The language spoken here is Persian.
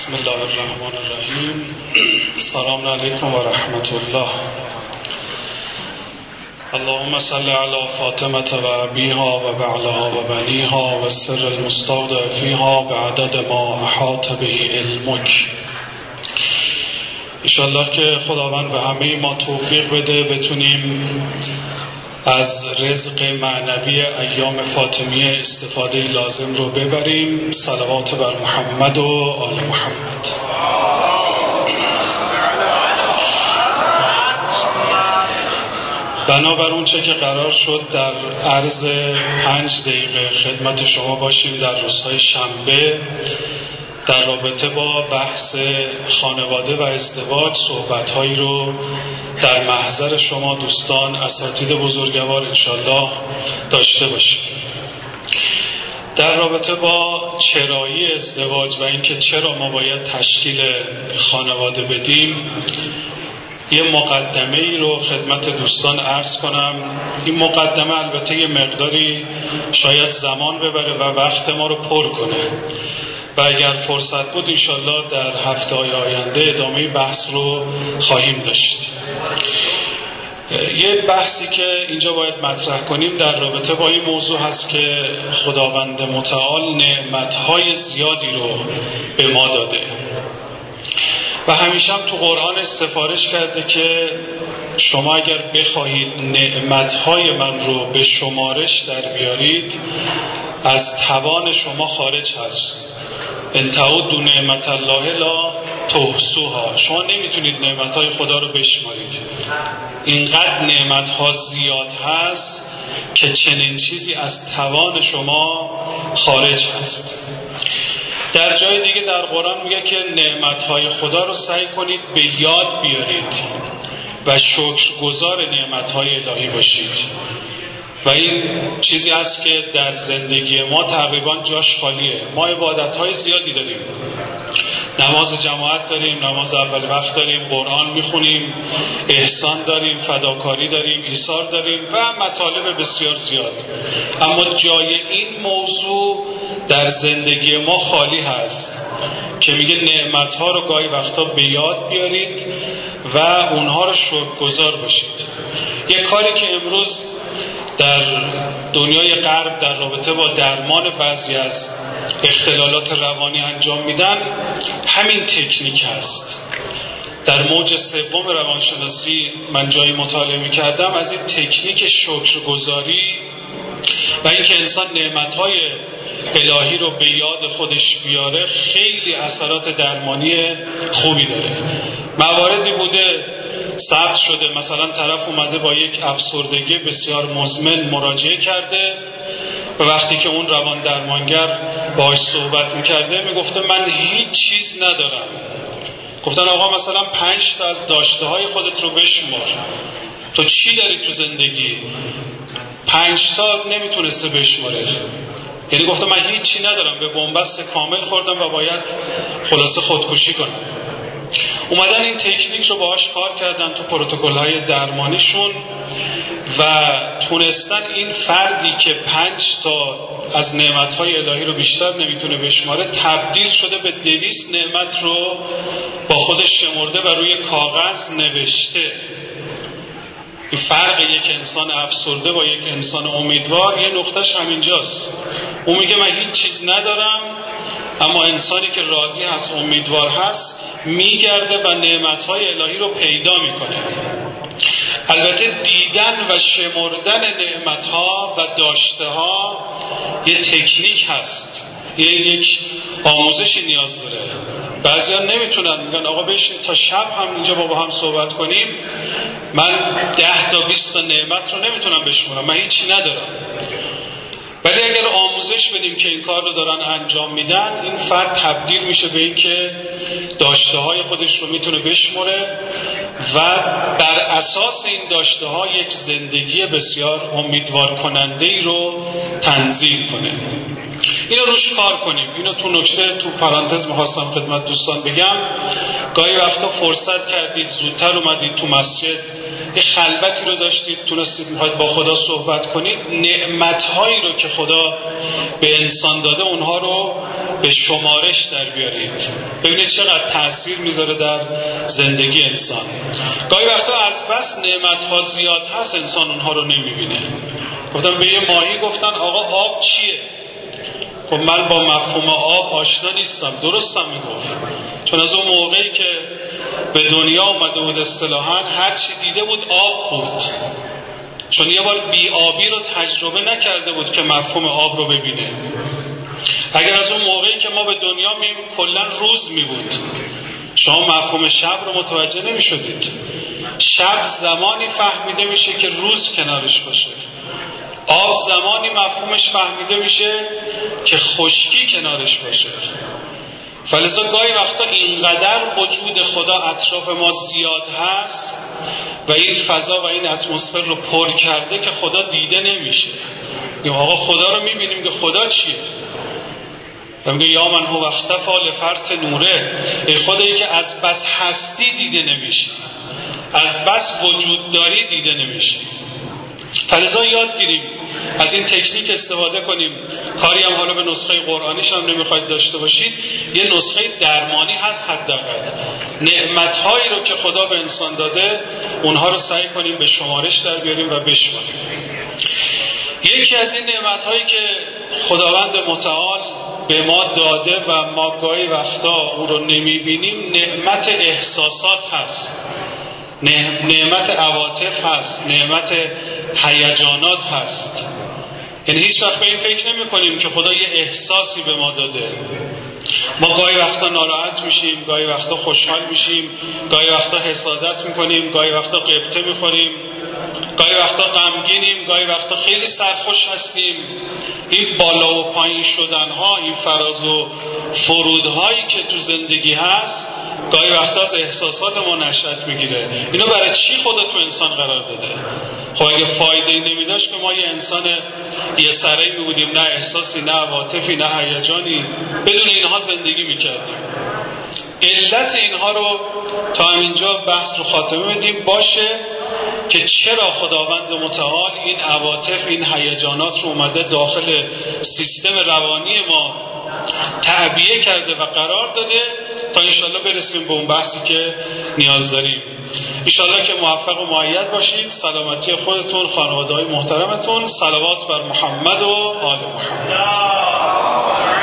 بسم الله الرحمن الرحیم. السلام علیکم و رحمت الله. اللهم صل علی فاطمة و ابیها و بعلها و بنیها و سر المستودع فیها بعدد ما احاط به علمک. انشالله که خداوند به همه ما توفیق بده بتونیم از رزق معنوی ایام فاطمیه استفاده لازم رو ببریم. صلوات بر محمد و آل محمد. بنابر اون چه که قرار شد در عرض 5 دقیقه خدمت شما باشیم در روزهای شنبه در رابطه با بحث خانواده و ازدواج صحبت‌هایی رو در محضر شما دوستان اساتید بزرگوار انشالله داشته باشیم. در رابطه با چرایی ازدواج و اینکه چرا ما باید تشکیل خانواده بدیم یه مقدمه ای رو خدمت دوستان عرض کنم. این مقدمه البته یه مقداری شاید زمان ببره و وقت ما رو پر کنه و اگر فرصت بود انشالله در هفته‌های آینده ادامه بحث رو خواهیم داشت. یه بحثی که اینجا باید مطرح کنیم در رابطه با این موضوع هست که خداوند متعال نعمت‌های زیادی رو به ما داده و همیشه هم تو قرآن سفارش کرده که شما اگر بخواهید نعمت‌های من رو به شمارش در بیارید از توان شما خارج هست. ان تعدوا نعمت الله لا تحصوها. شما نمیتونید نعمت‌های خدا رو بشمارید. اینقدر نعمت‌ها زیاد هست که چنین چیزی از توان شما خارج هست. در جای دیگه در قرآن میگه که نعمت‌های خدا رو سعی کنید به یاد بیارید و شکرگزار نعمت‌های الهی باشید. و این چیزی است که در زندگی ما تقریبا جاش خالیه. ما عبادت‌های زیادی داریم، نماز جماعت داریم، نماز اول وقت داریم، قرآن میخونیم، احسان داریم، فداکاری داریم، ایثار داریم و مطالب بسیار زیاد، اما جای این موضوع در زندگی ما خالی هست که میگه نعمت‌ها رو گاهی وقتا به یاد بیارید و اونها رو شکرگزار باشید. یک کاری که امروز در دنیای غرب در رابطه با درمان بعضی از اختلالات روانی انجام میدن همین تکنیک هست. در موج سوم روانشناسی من جایی مطالعه میکردم از این تکنیک شکرگزاری و اینکه انسان نعمت‌های الهی رو به یاد خودش بیاره خیلی اثرات درمانی خوبی داره. مواردی بوده ثبت شده مثلا طرف اومده با یک افسردگی بسیار مزمن مراجعه کرده و وقتی که اون روان درمانگر باهاش صحبت میکرده میگفته من هیچ چیز ندارم. گفتن آقا مثلا 5 تا از داشته های خودت رو بشمار، تو چی داری تو زندگی؟ 5 تا نمیتونسته بشماره. یعنی گفته من هیچی ندارم، به بنبست کامل خوردم و باید خلاصه خودکشی کنم. اومدن این تکنیک رو باهاش کار کردن تو پروتکل‌های درمانیشون و تونستن این فردی که 5 تا از نعمت‌های الهی رو بیشتر نمیتونه بشماره تبدیل شده به 200 نعمت رو با خودش شمرده و روی کاغذ نوشته. این فرق یک انسان افسرده با یک انسان امیدوار یه نقطهش همینجاست. اون میگه من هیچ چیز ندارم، اما انسانی که راضی هست امیدوار هست میگرده و نعمت‌های الهی رو پیدا میکنه. البته دیدن و شمردن نعمت‌ها و داشته‌ها یه تکنیک هست، یک آموزشی نیاز داره. بعضیا نمیتونن، میگن آقا بشین تا شب هم اینجا با هم صحبت کنیم، من 10 تا 20 تا نعمت رو نمیتونم بشمارم، من هیچی ندارم. ولی اگر آموزش بدیم که این کار رو دارن انجام میدن، این فرد تبدیل میشه به این که داشته های خودش رو میتونه بشمره و بر اساس این داشته ها یک زندگی بسیار امیدوار کننده ای رو تنظیم کنه. اینو روش کار کنیم. اینو تو نکته تو پرانتز میخواستم خدمت دوستان بگم. گاهی وقتا فرصت کردید زودتر اومدید تو مسجد، یه خلوتی رو داشتید، تونستید میخواید با خدا صحبت کنید، نعمت‌هایی رو که خدا به انسان داده اونها رو به شمارش در بیارید. ببینید چقدر تأثیر میذاره در زندگی انسان. گاهی وقتا از بس نعمت‌ها زیاد هست انسان اونها رو نمیبینه. گفتم به یه ماهی گفتن آقا آب چیه؟ خب من با مفهوم آب آشنا نیستم. درستم میگفت، چون از اون موقعی که به دنیا اومده بود اصطلاحاً هر چی دیده بود آب بود، چون یه بار بی آبی رو تجربه نکرده بود که مفهوم آب رو ببینه. اگر از اون موقعی که ما به دنیا مییم کلا روز میبود، شما مفهوم شب رو متوجه نمیشدید. شب زمانی فهمیده میشه که روز کنارش باشه. آب زمانی مفهومش فهمیده میشه که خشکی کنارش باشه. فلذا گاهی وقتا اینقدر وجود خدا اطراف ما زیاد هست و این فضا و این اتمسفر رو پر کرده که خدا دیده نمیشه. یا آقا خدا رو میبینیم که خدا چیه؟ میگه یا من هو اختفى لفرط نوره، ای خدایی که از بس هستی دیده نمیشه، از بس وجود داری دیده نمیشه. فلذا یاد گیریم از این تکنیک استفاده کنیم. کاری هم حالا به نسخه قرآنیش هم نمیخواید داشته باشید، یه نسخه درمانی هست. حداقل نعمت‌هایی رو که خدا به انسان داده اونها رو سعی کنیم به شمارش در بیاریم و بشماریم. یکی از این نعمت‌هایی که خداوند متعال به ما داده و ما گاهی وقتا او رو نمیبینیم نعمت احساسات هست، نعمت عواطف هست، نعمت هیجانات هست. یعنی هیچ وقت به این فکر نمی کنیم که خدا یه احساسی به ما داده. ما گاهی وقتا ناراحت میشیم، گاهی وقتا خوشحال میشیم، گاهی وقتا حسادت میکنیم، گاهی وقتا غبطه میخوریم، گاهی وقتا غمگینیم، گاهی وقتا خیلی سرخوش هستیم. این بالا و پایین شدنها، این فراز و فرودهایی که تو زندگی هست گاهی وقتا از احساسات ما نشأت میگیره. اینو برای چی خدا تو انسان قرار داده؟ خب اگه فایده‌ای نمیداشت که ما یه انسان یه سره‌ای میبودیم، نه احساسی، نه عواطفی، نه هیجانی، بدون اینها زندگی میکردیم. علت اینها رو تا همینجا بحث رو خاتمه بدیم باشه که چرا خداوند متعال این عواطف، این هیجانات رو اومده داخل سیستم روانی ما تعبیه کرده و قرار داده تا انشالله برسیم به اون بحثی که نیاز داریم. انشالله که موفق و مؤید باشید. سلامتی خودتون، خانواده‌های محترمتون. صلوات بر محمد و آل محمد.